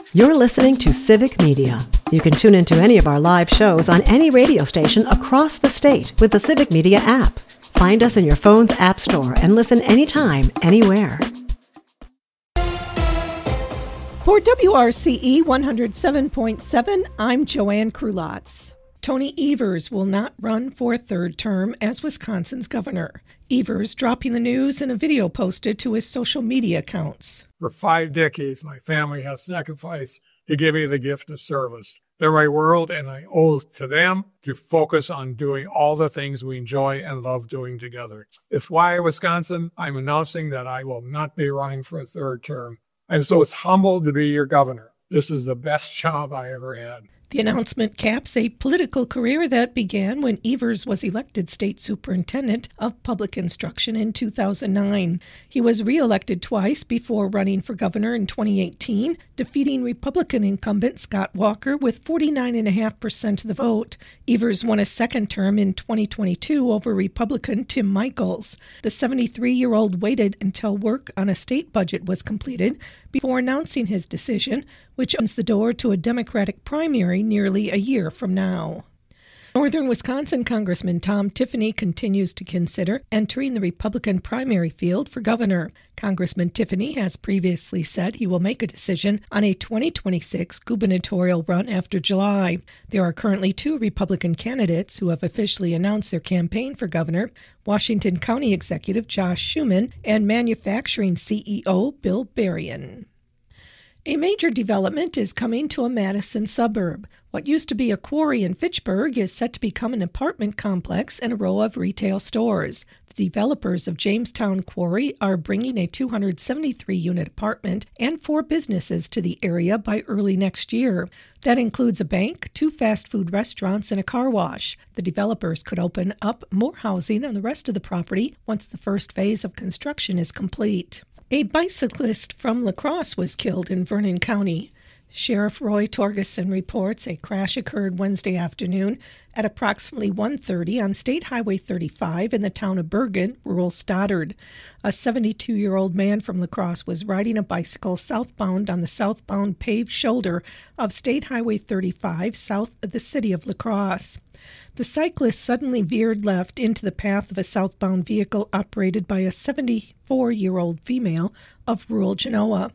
You're listening to Civic Media. You can tune into any of our live shows on any radio station across the state with the Civic Media app. Find us in your phone's app store and listen anytime, anywhere. For WRCE 107.7, I'm Joanne Krulotz. Tony Evers will not run for a third term as Wisconsin's governor. Evers dropping the news in a video posted to his social media accounts. For 5 decades, my family has sacrificed to give me the gift of service. They're my world, and I owe it to them to focus on doing all the things we enjoy and love doing together. It's why, Wisconsin, I'm announcing that I will not be running for a third term. I'm so humbled to be your governor. This is the best job I ever had. The announcement caps a political career that began when Evers was elected state superintendent of public instruction in 2009. He was re-elected twice before running for governor in 2018, defeating Republican incumbent Scott Walker with 49.5% of the vote. Evers won a second term in 2022 over Republican Tim Michels. The 73-year-old waited until work on a state budget was completed before announcing his decision, which opens the door to a Democratic primary nearly a year from now. Northern Wisconsin Congressman Tom Tiffany continues to consider entering the Republican primary field for governor. Congressman Tiffany has previously said he will make a decision on a 2026 gubernatorial run after July. There are currently 2 Republican candidates who have officially announced their campaign for governor: Washington County Executive Josh Schuman and manufacturing CEO Bill Berrien. A major development is coming to a Madison suburb. What used to be a quarry in Fitchburg is set to become an apartment complex and a row of retail stores. The developers of Jamestown Quarry are bringing a 273-unit apartment and 4 businesses to the area by early next year. That includes a bank, 2 fast food restaurants, and a car wash. The developers could open up more housing on the rest of the property once the first phase of construction is complete. A bicyclist from La Crosse was killed in Vernon County. Sheriff Roy Torgerson reports a crash occurred Wednesday afternoon at approximately 1:30 on State Highway 35 in the town of Bergen, rural Stoddard. A 72-year-old man from La Crosse was riding a bicycle southbound on the southbound paved shoulder of State Highway 35 south of the city of La Crosse. The cyclist suddenly veered left into the path of a southbound vehicle operated by a 74-year-old female of rural Genoa.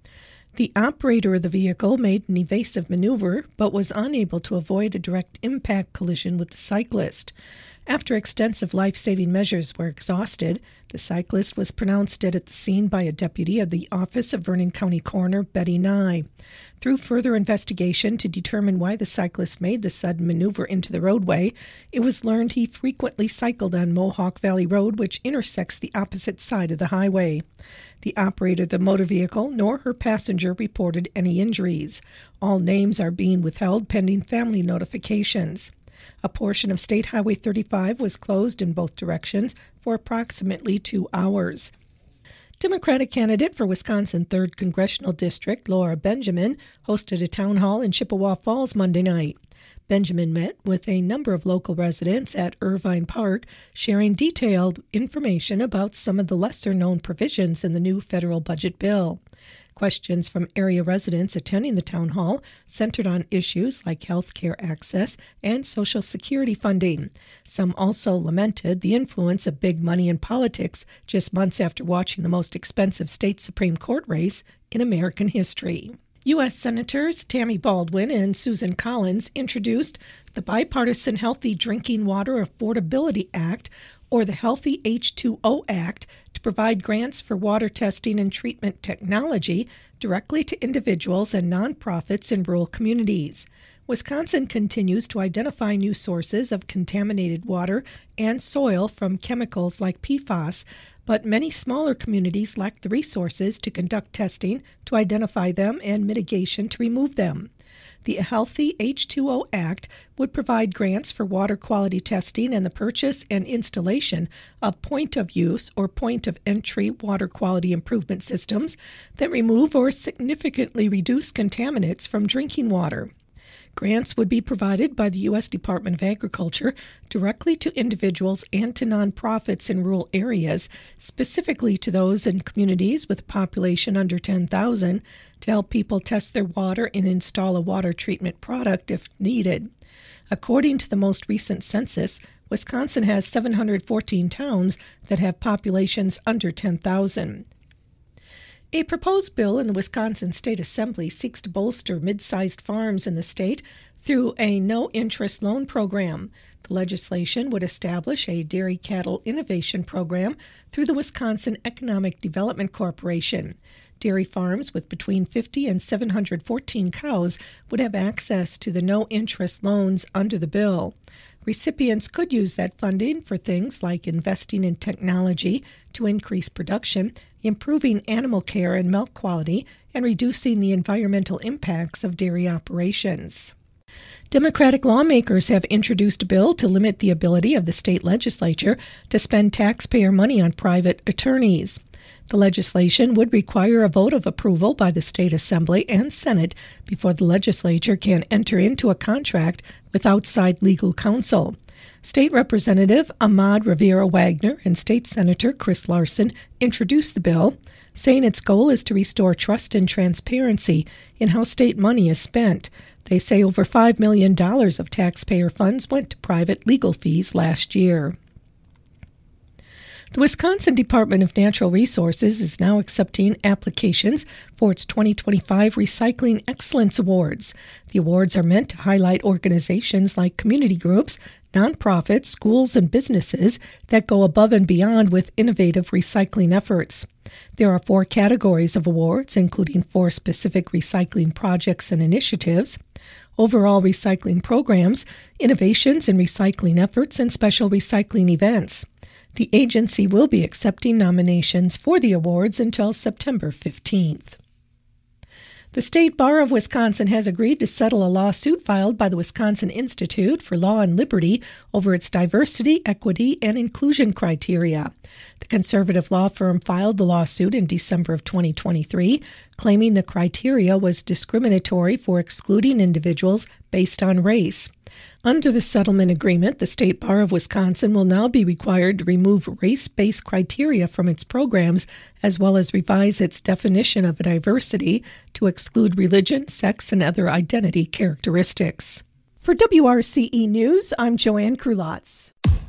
The operator of the vehicle made an evasive maneuver, but was unable to avoid a direct impact collision with the cyclist. After extensive life-saving measures were exhausted, the cyclist was pronounced dead at the scene by a deputy of the Office of Vernon County Coroner Betty Nye. Through further investigation to determine why the cyclist made the sudden maneuver into the roadway, it was learned he frequently cycled on Mohawk Valley Road, which intersects the opposite side of the highway. The operator of the motor vehicle nor her passenger reported any injuries. All names are being withheld pending family notifications. A portion of State Highway 35 was closed in both directions for approximately 2 hours. Democratic candidate for Wisconsin 3rd Congressional District, Laura Benjamin, hosted a town hall in Chippewa Falls Monday night. Benjamin met with a number of local residents at Irvine Park, sharing detailed information about some of the lesser-known provisions in the new federal budget bill. Questions from area residents attending the town hall centered on issues like health care access and Social Security funding. Some also lamented the influence of big money in politics just months after watching the most expensive state Supreme Court race in American history. U.S. Senators Tammy Baldwin and Susan Collins introduced the Bipartisan Healthy Drinking Water Affordability Act, or the Healthy H2O Act, to provide grants for water testing and treatment technology directly to individuals and nonprofits in rural communities. Wisconsin continues to identify new sources of contaminated water and soil from chemicals like PFAS, but many smaller communities lack the resources to conduct testing to identify them and mitigation to remove them. The Healthy H2O Act would provide grants for water quality testing and the purchase and installation of point-of-use or point-of-entry water quality improvement systems that remove or significantly reduce contaminants from drinking water. Grants would be provided by the U.S. Department of Agriculture directly to individuals and to nonprofits in rural areas, specifically to those in communities with a population under 10,000, to help people test their water and install a water treatment product if needed. According to the most recent census, Wisconsin has 714 towns that have populations under 10,000. A proposed bill in the Wisconsin State Assembly seeks to bolster mid-sized farms in the state through a no-interest loan program. The legislation would establish a dairy cattle innovation program through the Wisconsin Economic Development Corporation. Dairy farms with between 50 and 714 cows would have access to the no-interest loans under the bill. Recipients could use that funding for things like investing in technology to increase production, improving animal care and milk quality, and reducing the environmental impacts of dairy operations. Democratic lawmakers have introduced a bill to limit the ability of the state legislature to spend taxpayer money on private attorneys. The legislation would require a vote of approval by the State Assembly and Senate before the legislature can enter into a contract with outside legal counsel. State Representative Ahmad Rivera Wagner and State Senator Chris Larson introduced the bill, saying its goal is to restore trust and transparency in how state money is spent. They say over $5 million of taxpayer funds went to private legal fees last year. The Wisconsin Department of Natural Resources is now accepting applications for its 2025 Recycling Excellence Awards. The awards are meant to highlight organizations like community groups, nonprofits, schools, and businesses that go above and beyond with innovative recycling efforts. There are 4 categories of awards, including 4 specific recycling projects and initiatives, overall recycling programs, innovations in recycling efforts, and special recycling events. The agency will be accepting nominations for the awards until September 15th. The State Bar of Wisconsin has agreed to settle a lawsuit filed by the Wisconsin Institute for Law and Liberty over its diversity, equity, and inclusion criteria. The conservative law firm filed the lawsuit in December of 2023, claiming the criteria was discriminatory for excluding individuals based on race. Under the settlement agreement, the State Bar of Wisconsin will now be required to remove race-based criteria from its programs, as well as revise its definition of diversity to exclude religion, sex, and other identity characteristics. For WRCE News, I'm Joanne Krulotz.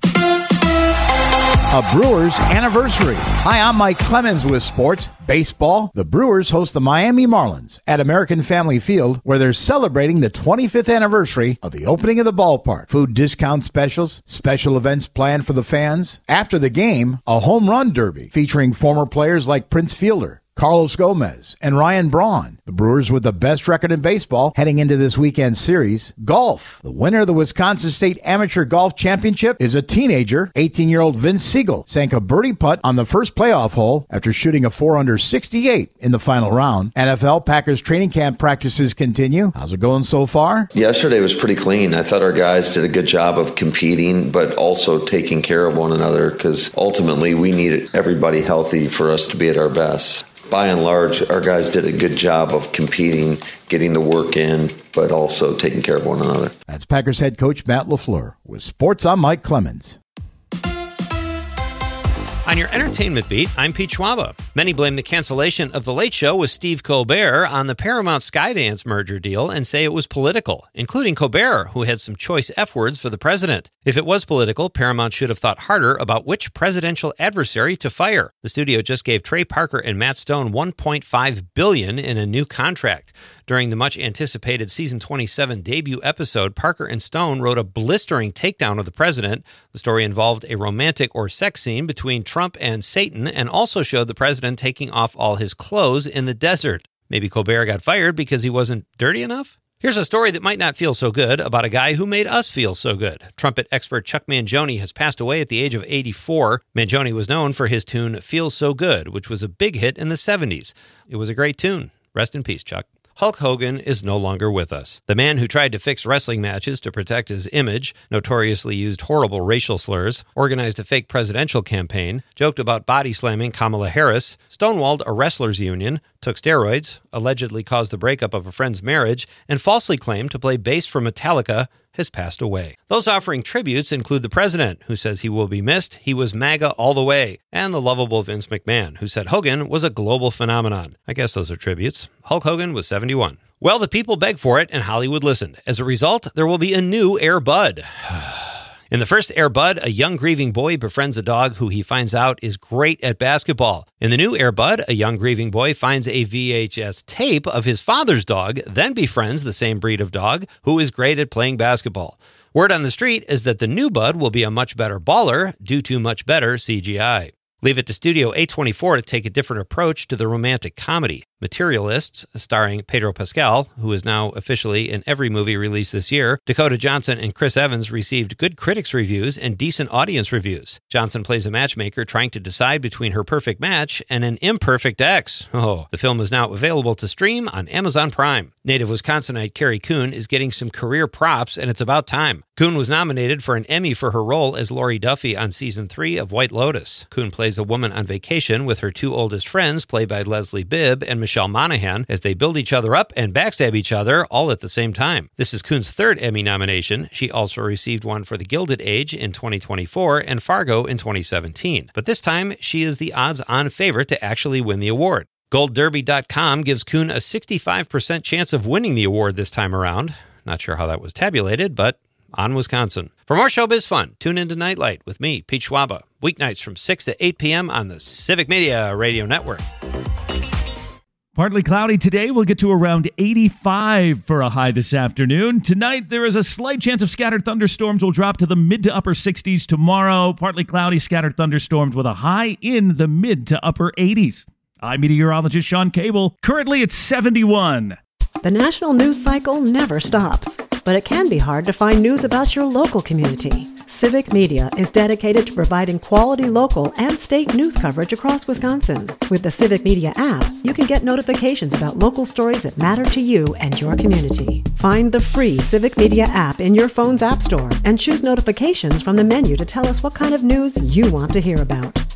A Brewers anniversary. Hi, I'm Mike Clemens with sports. Baseball. The Brewers host the Miami Marlins at American Family Field, where they're celebrating the 25th anniversary of the opening of the ballpark. Food discount specials, special events planned for the fans. After the game, a home run derby featuring former players like Prince Fielder, Carlos Gomez, and Ryan Braun. The Brewers with the best record in baseball heading into this weekend's series. Golf. The winner of the Wisconsin State Amateur Golf Championship is a teenager. 18-year-old Vince Siegel sank a birdie putt on the first playoff hole after shooting a 4-under-68 in the final round. NFL Packers training camp practices continue. How's it going so far? Yesterday was pretty clean. I thought our guys did a good job of competing, but also taking care of one another, because ultimately we need everybody healthy for us to be at our best. By and large, our guys did a good job of competing, getting the work in, but also taking care of one another. That's Packers head coach Matt LaFleur. With sports, I'm Mike Clemens. On your entertainment beat, I'm Pete Schwaba. Many blame the cancellation of The Late Show with Steve Colbert on the Paramount-Skydance merger deal and say it was political, including Colbert, who had some choice F-words for the president. If it was political, Paramount should have thought harder about which presidential adversary to fire. The studio just gave Trey Parker and Matt Stone $1.5 billion in a new contract. During the much-anticipated Season 27 debut episode, Parker and Stone wrote a blistering takedown of the president. The story involved a romantic or sex scene between Trump and Satan and also showed the president taking off all his clothes in the desert. Maybe Colbert got fired because he wasn't dirty enough? Here's a story that might not feel so good about a guy who made us feel so good. Trumpet expert Chuck Mangione has passed away at the age of 84. Mangione was known for his tune Feels So Good, which was a big hit in the 70s. It was a great tune. Rest in peace, Chuck. Hulk Hogan is no longer with us. The man who tried to fix wrestling matches to protect his image, notoriously used horrible racial slurs, organized a fake presidential campaign, joked about body slamming Kamala Harris, stonewalled a wrestlers' union, took steroids, allegedly caused the breakup of a friend's marriage, and falsely claimed to play bass for Metallica, has passed away. Those offering tributes include the president, who says he will be missed. He was MAGA all the way. And the lovable Vince McMahon, who said Hogan was a global phenomenon. I guess those are tributes. Hulk Hogan was 71. Well, the people begged for it, and Hollywood listened. As a result, there will be a new Air Bud. In the first Air Bud, a young grieving boy befriends a dog who he finds out is great at basketball. In the new Air Bud, a young grieving boy finds a VHS tape of his father's dog, then befriends the same breed of dog who is great at playing basketball. Word on the street is that the new Bud will be a much better baller due to much better CGI. Leave it to Studio A24 to take a different approach to the romantic comedy. Materialists, starring Pedro Pascal, who is now officially in every movie released this year, Dakota Johnson and Chris Evans received good critics' reviews and decent audience reviews. Johnson plays a matchmaker trying to decide between her perfect match and an imperfect ex. Oh, the film is now available to stream on Amazon Prime. Native Wisconsinite Carrie Coon is getting some career props, and it's about time. Coon was nominated for an Emmy for her role as Lori Duffy on Season 3 of White Lotus. Coon plays a woman on vacation with her two oldest friends, played by Leslie Bibb and Michelle Monaghan, as they build each other up and backstab each other all at the same time. This is Coon's third Emmy nomination. She also received one for The Gilded Age in 2024 and Fargo in 2017. But this time, she is the odds-on favorite to actually win the award. GoldDerby.com gives Coon a 65% chance of winning the award this time around. Not sure how that was tabulated, but on Wisconsin. For more showbiz fun, tune into Nightlight with me, Pete Schwaba, weeknights from 6 to 8 p.m. on the Civic Media Radio Network. Partly cloudy today. We'll get to around 85 for a high this afternoon. Tonight, there is a slight chance of scattered thunderstorms. Will drop to the mid to upper 60s tomorrow. Partly cloudy, scattered thunderstorms with a high in the mid to upper 80s. I'm meteorologist Sean Cable. Currently, it's 71. The national news cycle never stops, but it can be hard to find news about your local community. Civic Media is dedicated to providing quality local and state news coverage across Wisconsin. With the Civic Media app, you can get notifications about local stories that matter to you and your community. Find the free Civic Media app in your phone's app store and choose notifications from the menu to tell us what kind of news you want to hear about.